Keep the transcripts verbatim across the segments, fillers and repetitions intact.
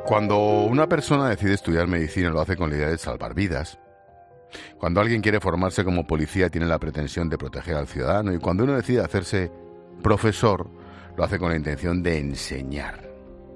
Cuando una persona decide estudiar medicina lo hace con la idea de salvar vidas. Cuando alguien quiere formarse como policía tiene la pretensión de proteger al ciudadano. Y cuando uno decide hacerse profesor lo hace con la intención de enseñar.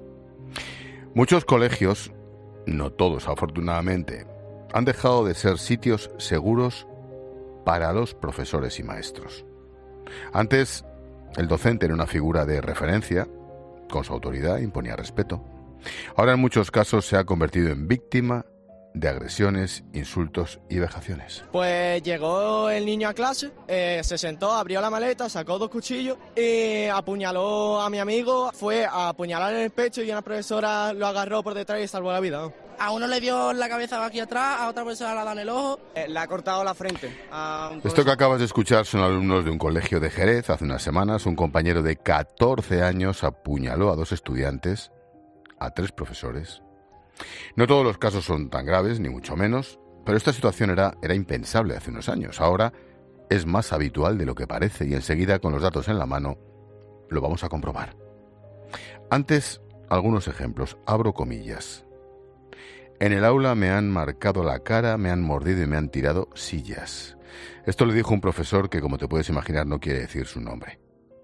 Muchos colegios, no todos afortunadamente, han dejado de ser sitios seguros para los profesores y maestros. Antes, el docente era una figura de referencia, con su autoridad imponía respeto. Ahora en muchos casos se ha convertido en víctima de agresiones, insultos y vejaciones. Pues llegó el niño a clase, eh, se sentó, abrió la maleta, sacó dos cuchillos y apuñaló a mi amigo. Fue a apuñalar en el pecho y una profesora lo agarró por detrás y salvó la vida. A uno le dio la cabeza aquí atrás, a otra persona le ha dado en el ojo. Eh, le ha cortado la frente. A un Esto que acabas de escuchar son alumnos de un colegio de Jerez. Hace unas semanas un compañero de catorce años apuñaló a dos estudiantes, a tres profesores. No todos los casos son tan graves, ni mucho menos, pero esta situación era, era impensable hace unos años. Ahora es más habitual de lo que parece y enseguida, con los datos en la mano, lo vamos a comprobar. Antes, algunos ejemplos. Abro comillas. En el aula me han marcado la cara, me han mordido y me han tirado sillas. Esto le dijo un profesor que, como te puedes imaginar, no quiere decir su nombre.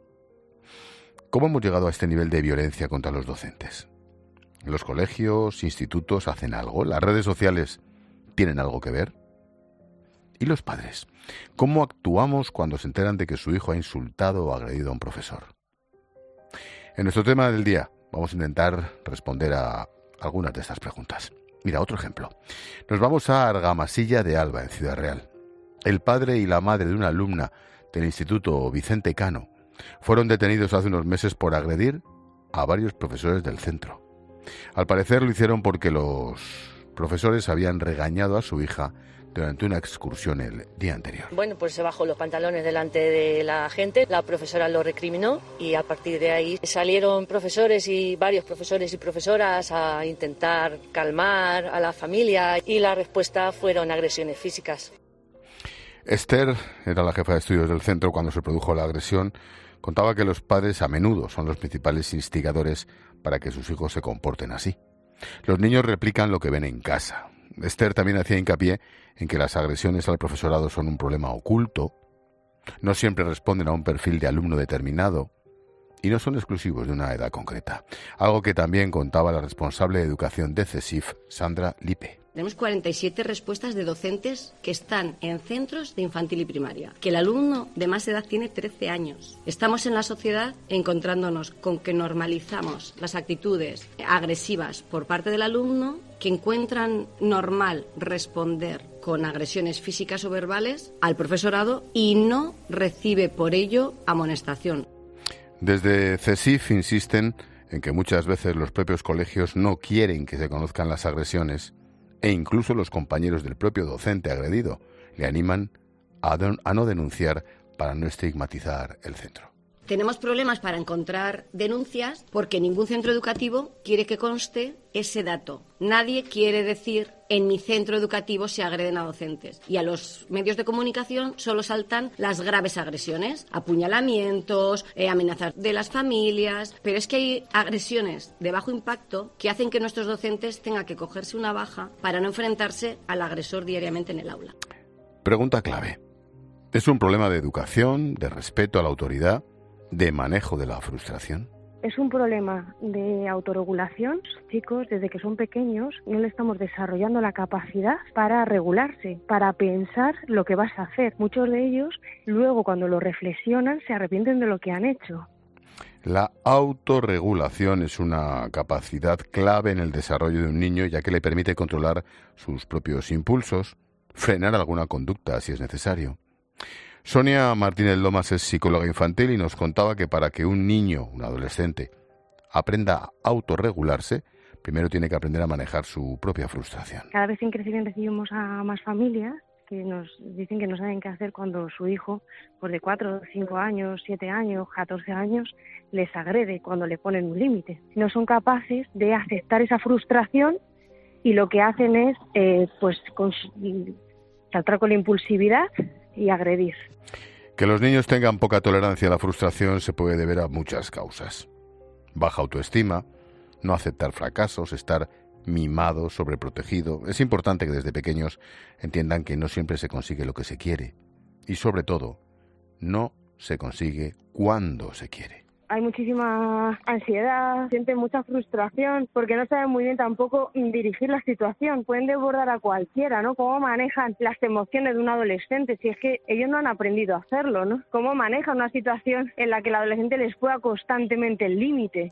¿Cómo hemos llegado a este nivel de violencia contra los docentes? ¿Los colegios, institutos hacen algo? ¿Las redes sociales tienen algo que ver? ¿Y los padres? ¿Cómo actuamos cuando se enteran de que su hijo ha insultado o agredido a un profesor? En nuestro tema del día vamos a intentar responder a algunas de estas preguntas. Mira, otro ejemplo. Nos vamos a Argamasilla de Alba, en Ciudad Real. El padre y la madre de una alumna del Instituto Vicente Cano fueron detenidos hace unos meses por agredir a varios profesores del centro. Al parecer lo hicieron porque los profesores habían regañado a su hija durante una excursión el día anterior. Bueno, pues se bajó los pantalones delante de la gente, la profesora lo recriminó y a partir de ahí salieron profesores y varios profesores y profesoras a intentar calmar a la familia y la respuesta fueron agresiones físicas. Esther era la jefa de estudios del centro cuando se produjo la agresión. Contaba que los padres a menudo son los principales instigadores para que sus hijos se comporten así. Los niños replican lo que ven en casa. Esther también hacía hincapié en que las agresiones al profesorado son un problema oculto, no siempre responden a un perfil de alumno determinado y no son exclusivos de una edad concreta. Algo que también contaba la responsable de educación de CESIF, Sandra Lipe. Tenemos cuarenta y siete respuestas de docentes que están en centros de infantil y primaria, que el alumno de más edad tiene trece años. Estamos en la sociedad encontrándonos con que normalizamos las actitudes agresivas por parte del alumno, que encuentran normal responder con agresiones físicas o verbales al profesorado y no recibe por ello amonestación. Desde CESIF insisten en que muchas veces los propios colegios no quieren que se conozcan las agresiones e incluso los compañeros del propio docente agredido le animan a, don, a no denunciar para no estigmatizar el centro. Tenemos problemas para encontrar denuncias porque ningún centro educativo quiere que conste ese dato. Nadie quiere decir en mi centro educativo se agreden a docentes. Y a los medios de comunicación solo saltan las graves agresiones, apuñalamientos, eh, amenazas de las familias. Pero es que hay agresiones de bajo impacto que hacen que nuestros docentes tengan que cogerse una baja para no enfrentarse al agresor diariamente en el aula. Pregunta clave. ¿Es un problema de educación, de respeto a la autoridad, de manejo de la frustración? Es un problema de autorregulación. Los chicos, desde que son pequeños, no le estamos desarrollando la capacidad para regularse, para pensar lo que vas a hacer. Muchos de ellos, luego, cuando lo reflexionan, se arrepienten de lo que han hecho. La autorregulación es una capacidad clave en el desarrollo de un niño, ya que le permite controlar sus propios impulsos, frenar alguna conducta si es necesario. Sonia Martínez Lomas es psicóloga infantil y nos contaba que para que un niño, un adolescente, aprenda a autorregularse, primero tiene que aprender a manejar su propia frustración. Cada vez en crecimiento recibimos a más familias que nos dicen que no saben qué hacer cuando su hijo, pues de cuatro, cinco años, siete años, catorce años, les agrede cuando le ponen un límite. No son capaces de aceptar esa frustración y lo que hacen es eh, pues con, saltar con la impulsividad y agredir. Que los niños tengan poca tolerancia a la frustración se puede deber a muchas causas. Baja autoestima, no aceptar fracasos, estar mimado, sobreprotegido. Es importante que desde pequeños entiendan que no siempre se consigue lo que se quiere y, sobre todo, no se consigue cuando se quiere. Hay muchísima ansiedad, sienten mucha frustración porque no saben muy bien tampoco dirigir la situación. Pueden desbordar a cualquiera, ¿no? Cómo manejan las emociones de un adolescente, si es que ellos no han aprendido a hacerlo, ¿no? Cómo manejan una situación en la que el adolescente les juega constantemente el límite.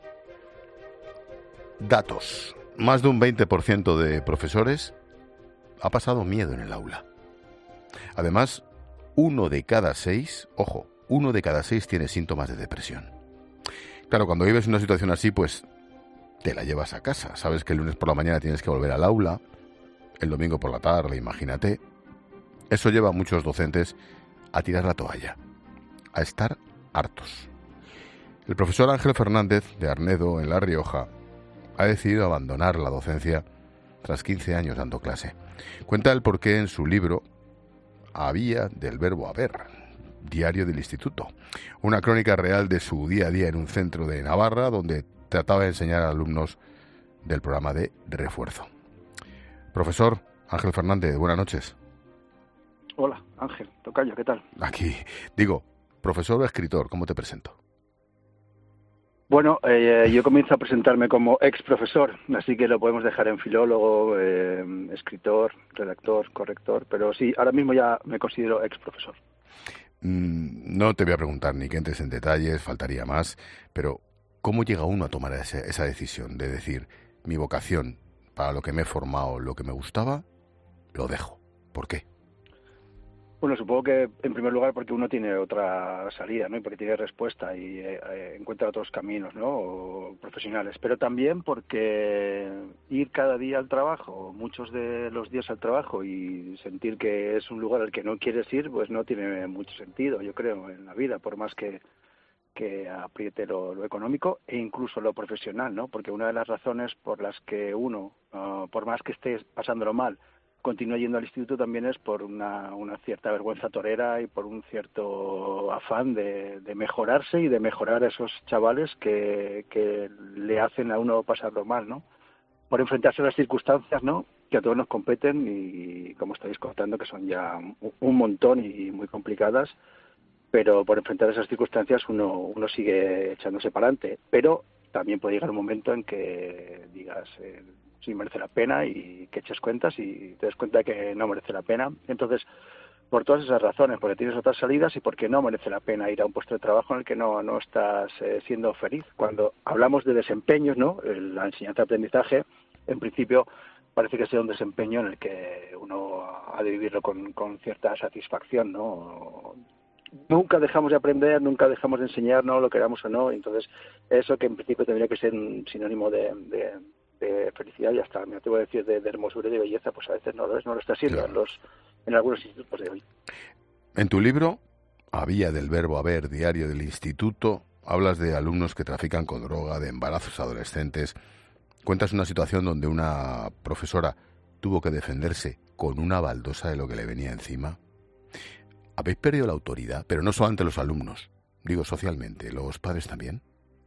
Datos. Más de un veinte por ciento de profesores ha pasado miedo en el aula. Además, uno de cada seis, ojo, uno de cada seis tiene síntomas de depresión. Claro, cuando vives una situación así, pues te la llevas a casa. Sabes que el lunes por la mañana tienes que volver al aula, el domingo por la tarde, imagínate. Eso lleva a muchos docentes a tirar la toalla, a estar hartos. El profesor Ángel Fernández, de Arnedo, en La Rioja, ha decidido abandonar la docencia tras quince años dando clase. Cuenta el porqué en su libro Había del verbo haber, diario del instituto, una crónica real de su día a día en un centro de Navarra donde trataba de enseñar a alumnos del programa de refuerzo. Profesor Ángel Fernández, buenas noches. Hola, Ángel, tocayo, ¿qué tal? Aquí, digo, profesor o escritor, ¿cómo te presento? Bueno, eh, yo comienzo a presentarme como ex profesor, así que lo podemos dejar en filólogo, eh, escritor, redactor, corrector, pero sí, ahora mismo ya me considero ex profesor. No te voy a preguntar ni que entres en detalles, faltaría más, pero ¿cómo llega uno a tomar esa, esa decisión de decir, mi vocación, para lo que me he formado, lo que me gustaba, lo dejo? ¿Por qué? Bueno, supongo que en primer lugar porque uno tiene otra salida, ¿no? Y porque tiene respuesta y eh, encuentra otros caminos, ¿no? O profesionales, pero también porque ir cada día al trabajo, muchos de los días al trabajo y sentir que es un lugar al que no quieres ir, pues no tiene mucho sentido, yo creo, en la vida, por más que que apriete lo, lo económico e incluso lo profesional, ¿no? Porque una de las razones por las que uno, uh, por más que esté pasándolo mal, continúa yendo al instituto también es por una, una cierta vergüenza torera y por un cierto afán de, de mejorarse y de mejorar a esos chavales que, que le hacen a uno pasarlo mal, ¿no? Por enfrentarse a las circunstancias, ¿no?, que a todos nos competen y, como estáis contando, que son ya un montón y muy complicadas, pero por enfrentar esas circunstancias uno, uno sigue echándose para adelante, pero también puede llegar un momento en que digas... Eh, si merece la pena y que eches cuentas y te des cuenta que no merece la pena. Entonces, por todas esas razones, porque tienes otras salidas y porque no merece la pena ir a un puesto de trabajo en el que no, no estás eh, siendo feliz. Cuando hablamos de desempeños, ¿no?, la enseñanza-aprendizaje, en principio parece que sea un desempeño en el que uno ha de vivirlo con, con cierta satisfacción, ¿no? Nunca dejamos de aprender, nunca dejamos de enseñar, ¿no?, lo queramos o no. Entonces, eso que en principio tendría que ser un sinónimo de... de de felicidad y hasta, me atrevo a decir, de, de hermosura y de belleza, pues a veces no lo es, no lo está siendo, claro, en los en algunos institutos de hoy. En tu libro, Había del verbo haber, diario del instituto, hablas de alumnos que trafican con droga, de embarazos adolescentes. Cuentas una situación donde una profesora tuvo que defenderse con una baldosa de lo que le venía encima. ¿Habéis perdido la autoridad? Pero no solamente los alumnos, digo socialmente, ¿los padres también?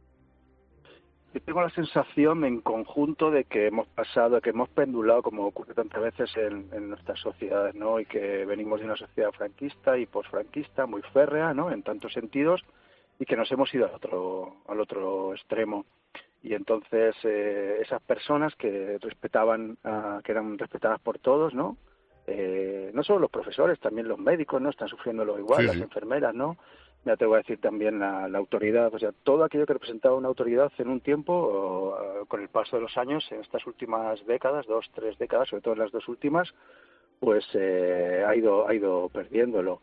Yo tengo la sensación en conjunto de que hemos pasado, que hemos pendulado, como ocurre tantas veces en, en nuestras sociedades, ¿no? Y que venimos de una sociedad franquista y posfranquista, muy férrea, ¿no?, en tantos sentidos, y que nos hemos ido al otro, al otro extremo. Y entonces eh, esas personas que respetaban, uh, que eran respetadas por todos, ¿no?, eh, no solo los profesores, también los médicos, ¿no?, están sufriéndolo igual, sí, las sí. enfermeras, ¿no?, me atrevo a decir también la, la autoridad, o sea, todo aquello que representaba una autoridad en un tiempo, o, con el paso de los años, en estas últimas décadas, dos, tres décadas, sobre todo en las dos últimas, pues eh, ha ido ha ido perdiéndolo.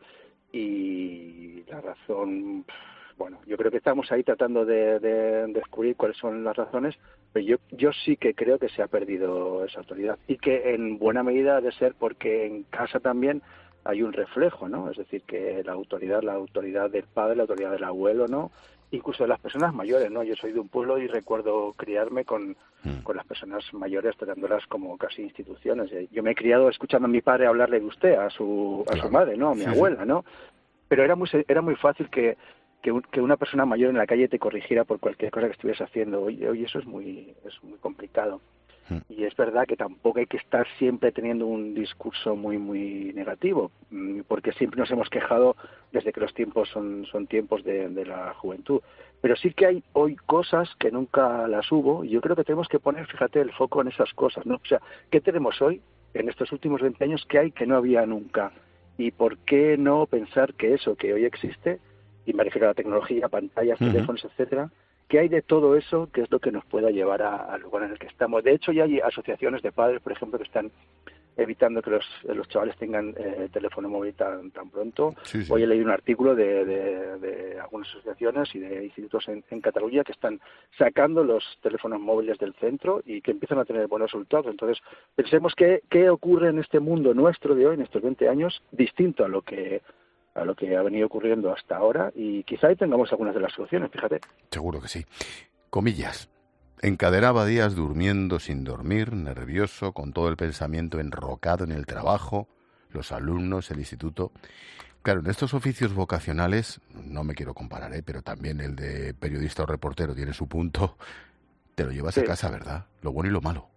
Y la razón, bueno, yo creo que estamos ahí tratando de, de descubrir cuáles son las razones, pero yo, yo sí que creo que se ha perdido esa autoridad y que en buena medida ha de ser porque en casa también hay un reflejo, ¿no? Es decir, que la autoridad, la autoridad del padre, la autoridad del abuelo, ¿no?, incluso de las personas mayores, ¿no? Yo soy de un pueblo y recuerdo criarme con, mm. con las personas mayores, tratándolas como casi instituciones. Yo me he criado escuchando a mi padre hablarle de usted, a su a claro. su madre, ¿no?, a mi sí, abuela, ¿no? Pero era muy era muy fácil que que, un, que una persona mayor en la calle te corrigiera por cualquier cosa que estuvieras haciendo. Hoy, hoy eso es muy, es muy complicado. Y es verdad que tampoco hay que estar siempre teniendo un discurso muy muy negativo, porque siempre nos hemos quejado desde que los tiempos son, son tiempos de, de la juventud. Pero sí que hay hoy cosas que nunca las hubo, y yo creo que tenemos que poner, fíjate, el foco en esas cosas, ¿no? O sea, ¿qué tenemos hoy, en estos últimos veinte años, que hay que no había nunca? ¿Y por qué no pensar que eso que hoy existe, y me refiero a la tecnología, pantallas, uh-huh. teléfonos, etcétera, ¿qué hay de todo eso que es lo que nos pueda llevar a, al lugar en el que estamos? De hecho, ya hay asociaciones de padres, por ejemplo, que están evitando que los, los chavales tengan eh, teléfono móvil tan, tan pronto. Sí, sí. Hoy he leído un artículo de, de, de algunas asociaciones y de institutos en, en Cataluña que están sacando los teléfonos móviles del centro y que empiezan a tener buenos resultados. Entonces, pensemos qué, qué ocurre en este mundo nuestro de hoy, en estos veinte años, distinto a lo que a lo que ha venido ocurriendo hasta ahora, y quizá ahí tengamos algunas de las soluciones, fíjate. Seguro que sí. Comillas. Encadenaba días durmiendo sin dormir, nervioso, con todo el pensamiento enrocado en el trabajo, los alumnos, el instituto. Claro, en estos oficios vocacionales, no me quiero comparar, ¿eh? Pero también el de periodista o reportero tiene su punto. Te lo llevas sí. a casa, ¿verdad? Lo bueno y lo malo.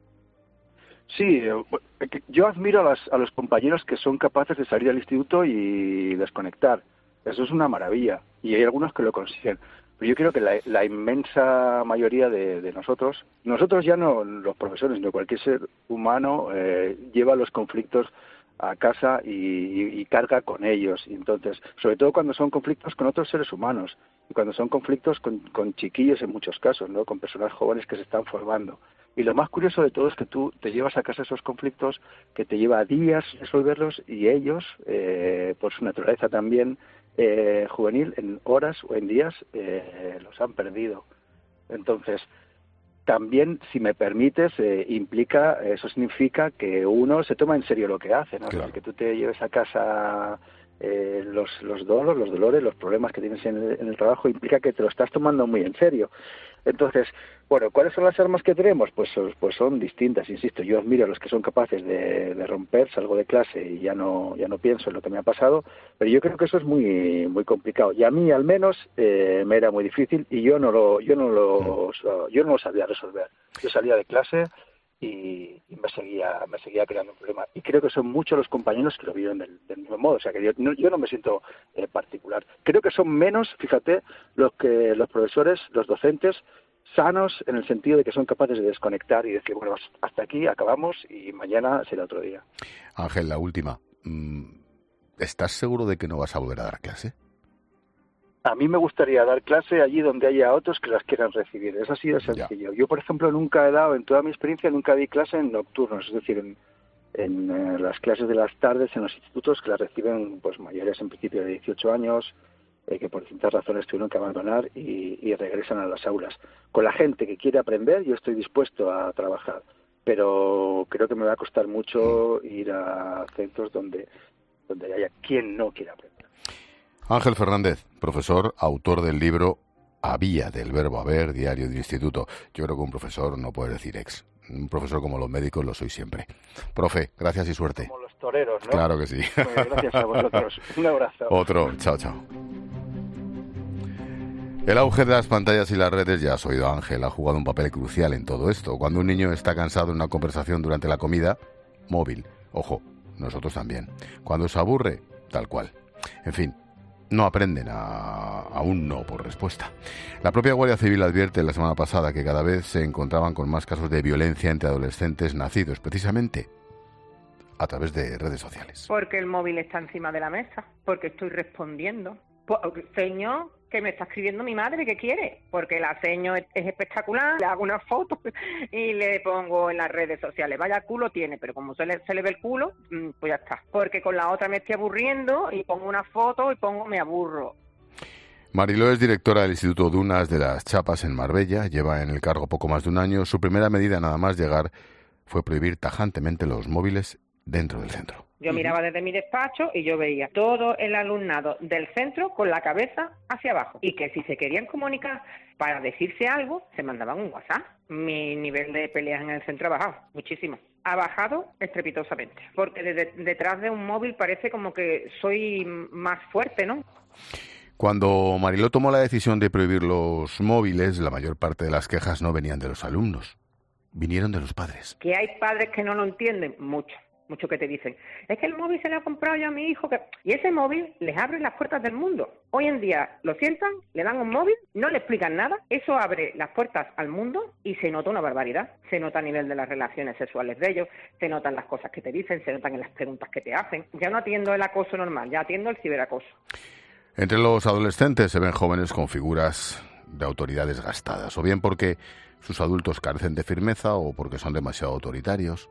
Sí, yo admiro a, las, a los compañeros que son capaces de salir del instituto y desconectar. Eso es una maravilla, y hay algunos que lo consiguen. Pero yo creo que la, la inmensa mayoría de, de nosotros, nosotros ya no los profesores, sino cualquier ser humano, eh, lleva los conflictos a casa y, y, y carga con ellos. Y entonces, sobre todo cuando son conflictos con otros seres humanos, y cuando son conflictos con, con chiquillos en muchos casos, ¿no? Con personas jóvenes que se están formando. Y lo más curioso de todo es que tú te llevas a casa esos conflictos que te lleva días resolverlos, y ellos, eh, por su naturaleza también eh, juvenil, en horas o en días eh, los han perdido. Entonces, también, si me permites, eh, implica, eso significa que uno se toma en serio lo que hace, ¿no? Claro. O sea, que tú te lleves a casa eh, los, los dolores, los dolores, los problemas que tienes en el, en el trabajo, implica que te lo estás tomando muy en serio. Entonces, bueno, ¿cuáles son las armas que tenemos? Pues, pues son distintas, insisto. Yo admiro a los que son capaces de, de romper, salgo de clase y ya no ya no pienso en lo que me ha pasado, pero yo creo que eso es muy muy complicado. Y a mí, al menos, eh, me era muy difícil, y yo no lo yo no lo yo no lo sabía resolver. Yo salía de clase y, y me seguía me seguía creando un problema. Y creo que son muchos los compañeros que lo viven del, del mismo modo. O sea, que yo no, yo no me siento eh, particular. Creo que son menos, fíjate, los que los profesores, los docentes, sanos en el sentido de que son capaces de desconectar y decir, bueno, hasta aquí acabamos y mañana será otro día. Ángel, la última. ¿Estás seguro de que no vas a volver a dar clase? A mí me gustaría dar clase allí donde haya otros que las quieran recibir. Es así de sencillo. Ya. Yo, por ejemplo, nunca he dado, en toda mi experiencia, nunca di clase en nocturnos, es decir, en, en eh, las clases de las tardes en los institutos, que las reciben pues mayores en principio de dieciocho años, eh, que por distintas razones tuvieron que abandonar y, y regresan a las aulas. Con la gente que quiere aprender, yo estoy dispuesto a trabajar, pero creo que me va a costar mucho ir a centros donde, donde haya quien no quiera aprender. Ángel Fernández, profesor, autor del libro Había, del verbo haber, diario de instituto. Yo creo que un profesor no puede decir ex. Un profesor, como los médicos, lo soy siempre. Profe, gracias y suerte. Como los toreros, ¿no? Claro que sí. Pues gracias a vosotros. Un abrazo. Otro. Chao, chao. El auge de las pantallas y las redes, ya has oído a Ángel, ha jugado un papel crucial en todo esto. Cuando un niño está cansado en una conversación durante la comida, móvil. Ojo, nosotros también. Cuando se aburre, tal cual. En fin, no aprenden a, a un no por respuesta. La propia Guardia Civil advierte la semana pasada que cada vez se encontraban con más casos de violencia entre adolescentes nacidos precisamente a través de redes sociales. Porque el móvil está encima de la mesa, porque estoy respondiendo. Señor, que me está escribiendo mi madre, ¿qué quiere? Porque la seño es, es espectacular, le hago una foto y le pongo en las redes sociales. Vaya culo tiene, pero como se le, se le ve el culo, pues ya está. Porque con la otra me estoy aburriendo y pongo una foto y pongo me aburro. Mariló es directora del Instituto Dunas de las Chapas en Marbella, lleva en el cargo poco más de un año. Su primera medida nada más llegar fue prohibir tajantemente los móviles dentro del centro. Yo miraba desde mi despacho y yo veía todo el alumnado del centro con la cabeza hacia abajo. Y que si se querían comunicar para decirse algo, se mandaban un WhatsApp. Mi nivel de peleas en el centro ha bajado muchísimo. Ha bajado estrepitosamente. Porque de, de, detrás de un móvil parece como que soy más fuerte, ¿no? Cuando Mariló tomó la decisión de prohibir los móviles, la mayor parte de las quejas no venían de los alumnos, vinieron de los padres. Que hay padres que no lo entienden, mucho, mucho que te dicen, es que el móvil se lo ha comprado yo a mi hijo, que... y ese móvil les abre las puertas del mundo. Hoy en día lo sientan, le dan un móvil, no le explican nada, eso abre las puertas al mundo y se nota una barbaridad. Se nota a nivel de las relaciones sexuales de ellos, se notan las cosas que te dicen, se notan en las preguntas que te hacen. Ya no atiendo el acoso normal, ya atiendo el ciberacoso. Entre los adolescentes se ven jóvenes con figuras de autoridad desgastadas, o bien porque sus adultos carecen de firmeza o porque son demasiado autoritarios.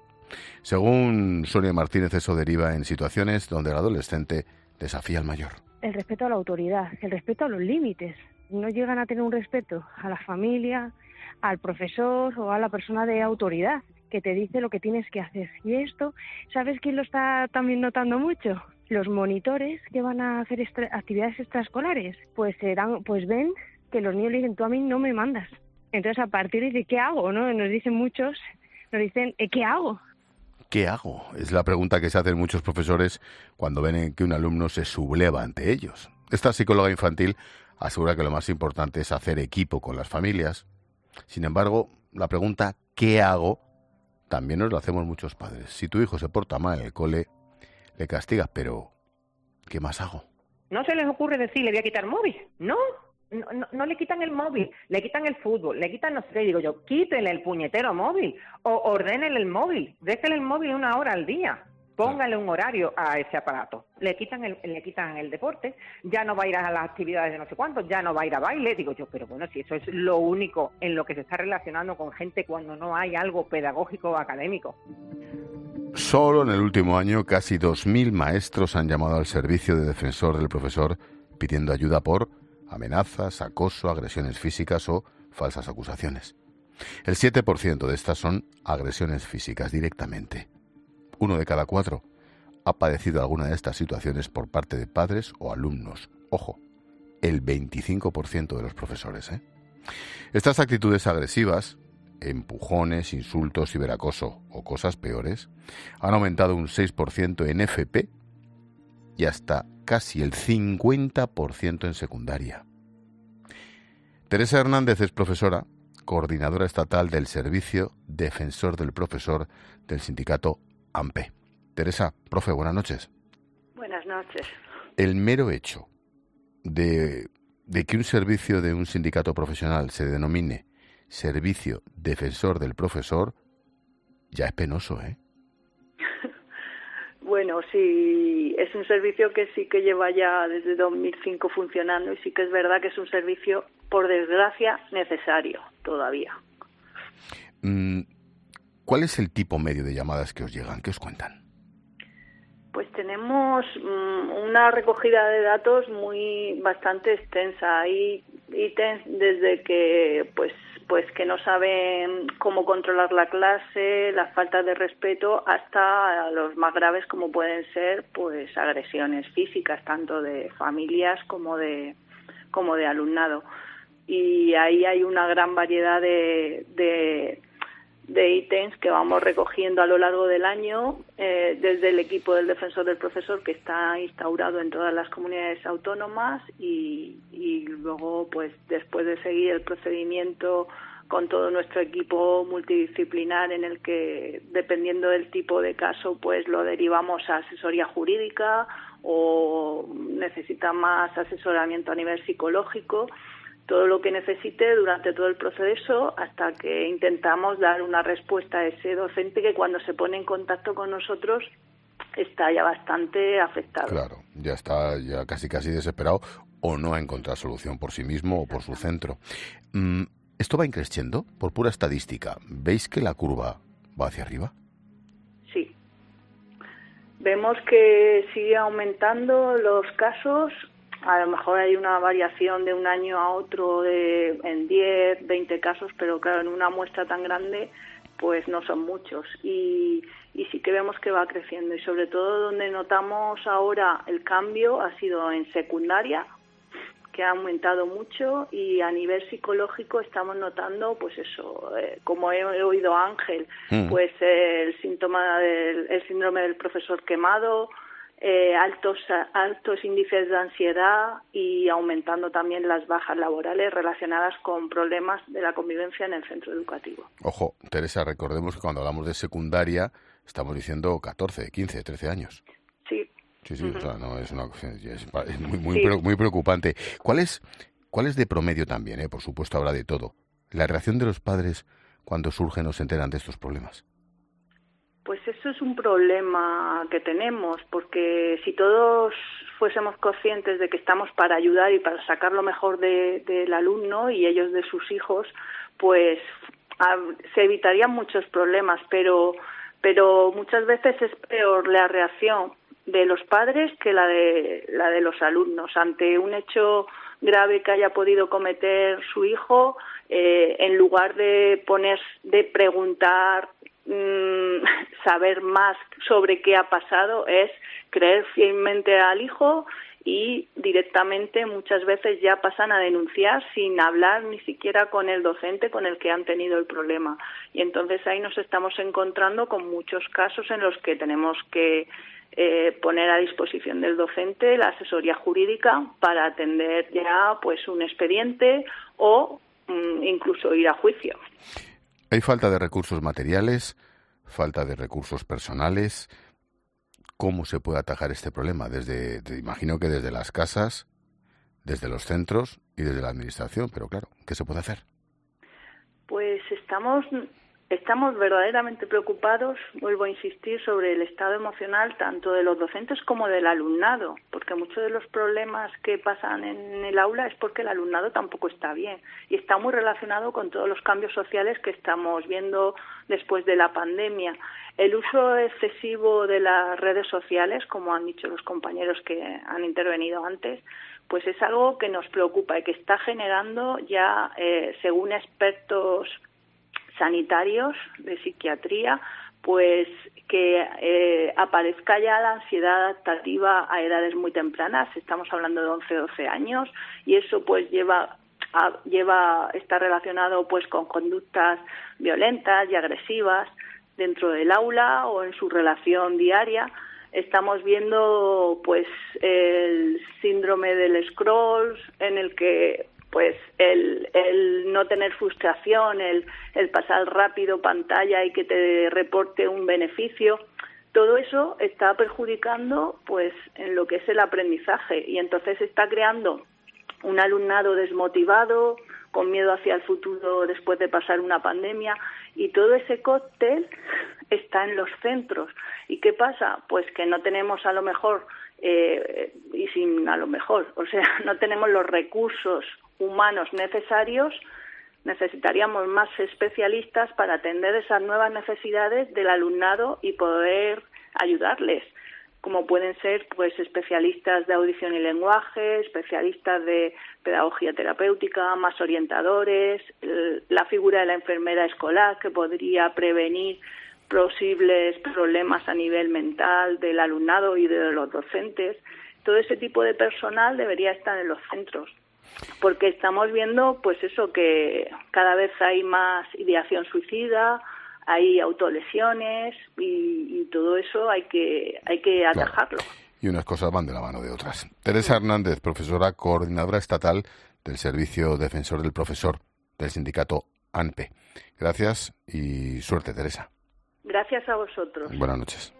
Según Sonia Martínez, eso deriva en situaciones donde el adolescente desafía al mayor. El respeto a la autoridad, el respeto a los límites. No llegan a tener un respeto a la familia, al profesor o a la persona de autoridad que te dice lo que tienes que hacer. Y esto, ¿sabes quién lo está también notando mucho? Los monitores que van a hacer extra- actividades extraescolares. Pues serán, pues ven que los niños le dicen, tú a mí no me mandas. Entonces, a partir de ¿qué hago? ¿No? Nos dicen muchos, nos dicen, ¿qué hago? ¿Qué hago? Es la pregunta que se hacen muchos profesores cuando ven que un alumno se subleva ante ellos. Esta psicóloga infantil asegura que lo más importante es hacer equipo con las familias. Sin embargo, la pregunta ¿qué hago? También nos lo hacemos muchos padres. Si tu hijo se porta mal en el cole, le castigas, pero ¿qué más hago? No se les ocurre decir, le voy a quitar el móvil. No, no, no, no le quitan el móvil, le quitan el fútbol, le quitan no sé qué. Digo yo, quítenle el puñetero móvil o ordénenle el móvil, déjenle el móvil una hora al día. Póngale un horario a ese aparato. Le quitan el, le quitan el deporte, ya no va a ir a las actividades de no sé cuántos, ya no va a ir a baile. Digo yo, pero bueno, si eso es lo único en lo que se está relacionando con gente cuando no hay algo pedagógico o académico. Solo en el último año, casi dos mil maestros han llamado al servicio de defensor del profesor pidiendo ayuda por amenazas, acoso, agresiones físicas o falsas acusaciones. El siete por ciento de estas son agresiones físicas directamente. Uno de cada cuatro ha padecido alguna de estas situaciones por parte de padres o alumnos. Ojo, el veinticinco por ciento de los profesores, ¿eh? Estas actitudes agresivas, empujones, insultos, ciberacoso o cosas peores, han aumentado un seis por ciento en F P y hasta casi el cincuenta por ciento en secundaria. Teresa Hernández es profesora, coordinadora estatal del Servicio Defensor del Profesor del sindicato A M P E. Teresa, profe, buenas noches. Buenas noches. El mero hecho de, de que un servicio de un sindicato profesional se denomine Servicio Defensor del Profesor ya es penoso, ¿eh? Bueno, sí, es un servicio que sí que lleva ya desde dos mil cinco funcionando y sí que es verdad que es un servicio, por desgracia, necesario todavía. ¿Cuál es el tipo medio de llamadas que os llegan? ¿Qué os cuentan? Pues tenemos um, una recogida de datos muy bastante extensa. Hay ítems desde que pues pues que no saben cómo controlar la clase, las faltas de respeto, hasta los más graves como pueden ser pues agresiones físicas tanto de familias como de como de alumnado. Y ahí hay una gran variedad de, de de ítems que vamos recogiendo a lo largo del año eh, desde el equipo del defensor del profesor que está instaurado en todas las comunidades autónomas y, y luego pues después de seguir el procedimiento con todo nuestro equipo multidisciplinar en el que dependiendo del tipo de caso pues lo derivamos a asesoría jurídica o necesita más asesoramiento a nivel psicológico, todo lo que necesite durante todo el proceso hasta que intentamos dar una respuesta a ese docente que cuando se pone en contacto con nosotros está ya bastante afectado. Claro, ya está ya casi casi desesperado o no ha encontrado solución por sí mismo o por su centro. Mm, ¿Esto va increciendo? Por pura estadística, ¿veis que la curva va hacia arriba? Sí. Vemos que sigue aumentando los casos. A lo mejor hay una variación de un año a otro de en diez, veinte casos, pero claro, en una muestra tan grande pues no son muchos y, y sí que vemos que va creciendo y sobre todo donde notamos ahora el cambio ha sido en secundaria, que ha aumentado mucho y a nivel psicológico estamos notando pues eso, eh, como he, he oído a Ángel, mm. pues eh, el síntoma del el síndrome del profesor quemado, eh, altos, altos índices de ansiedad y aumentando también las bajas laborales relacionadas con problemas de la convivencia en el centro educativo. Ojo, Teresa, recordemos que cuando hablamos de secundaria estamos diciendo catorce, quince, trece años. Sí. Sí, sí, uh-huh. O sea, no, es, una, es, es muy, muy, sí. muy preocupante. ¿Cuál es, cuál es de promedio también, eh? Por supuesto habrá de todo, la reacción de los padres cuando surgen o se enteran de estos problemas? Pues eso es un problema que tenemos, porque si todos fuésemos conscientes de que estamos para ayudar y para sacar lo mejor de, del alumno y ellos de sus hijos, pues a, se evitarían muchos problemas, pero, pero muchas veces es peor la reacción de los padres que la de, la de los alumnos ante un hecho grave que haya podido cometer su hijo. Eh, en lugar de poner, de preguntar, mmm, saber más sobre qué ha pasado, es creer fielmente al hijo y directamente muchas veces ya pasan a denunciar sin hablar ni siquiera con el docente con el que han tenido el problema. Y entonces ahí nos estamos encontrando con muchos casos en los que tenemos que Eh, poner a disposición del docente la asesoría jurídica para atender ya pues un expediente o mm, incluso ir a juicio. Hay falta de recursos materiales, falta de recursos personales. ¿Cómo se puede atajar este problema? Desde, te imagino que desde las casas, desde los centros y desde la administración, pero claro, ¿qué se puede hacer? Pues estamos Estamos verdaderamente preocupados, vuelvo a insistir, sobre el estado emocional tanto de los docentes como del alumnado, porque muchos de los problemas que pasan en el aula es porque el alumnado tampoco está bien y está muy relacionado con todos los cambios sociales que estamos viendo después de la pandemia. El uso excesivo de las redes sociales, como han dicho los compañeros que han intervenido antes, pues es algo que nos preocupa y que está generando ya, eh, según expertos sanitarios de psiquiatría, pues que eh, aparezca ya la ansiedad adaptativa a edades muy tempranas. Estamos hablando de once, doce años y eso pues lleva a, lleva está relacionado pues con conductas violentas y agresivas dentro del aula o en su relación diaria. Estamos viendo pues el síndrome del scroll, en el que pues el, el no tener frustración, el, el pasar rápido pantalla y que te reporte un beneficio, todo eso está perjudicando pues en lo que es el aprendizaje y entonces está creando un alumnado desmotivado, con miedo hacia el futuro después de pasar una pandemia y todo ese cóctel está en los centros. ¿Y qué pasa? Pues que no tenemos a lo mejor, eh, y sin a lo mejor, o sea, no tenemos los recursos humanos necesarios, necesitaríamos más especialistas para atender esas nuevas necesidades del alumnado y poder ayudarles, como pueden ser pues especialistas de audición y lenguaje, especialistas de pedagogía terapéutica, más orientadores, la figura de la enfermera escolar que podría prevenir posibles problemas a nivel mental del alumnado y de los docentes. Todo ese tipo de personal debería estar en los centros, porque estamos viendo pues eso, que cada vez hay más ideación suicida, hay autolesiones y, y todo eso hay que hay que atajarlo. Claro. Y unas cosas van de la mano de otras. Teresa Hernández, profesora coordinadora estatal del Servicio Defensor del Profesor del sindicato A N P E. Gracias y suerte, Teresa. Gracias a vosotros. Buenas noches.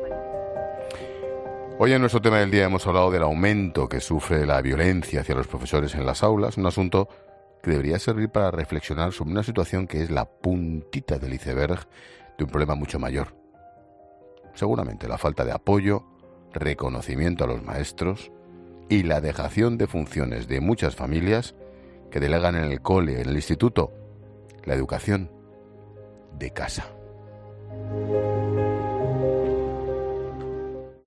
Hoy en nuestro tema del día hemos hablado del aumento que sufre la violencia hacia los profesores en las aulas, un asunto que debería servir para reflexionar sobre una situación que es la puntita del iceberg de un problema mucho mayor. Seguramente la falta de apoyo, reconocimiento a los maestros y la dejación de funciones de muchas familias que delegan en el cole, en el instituto, la educación de casa.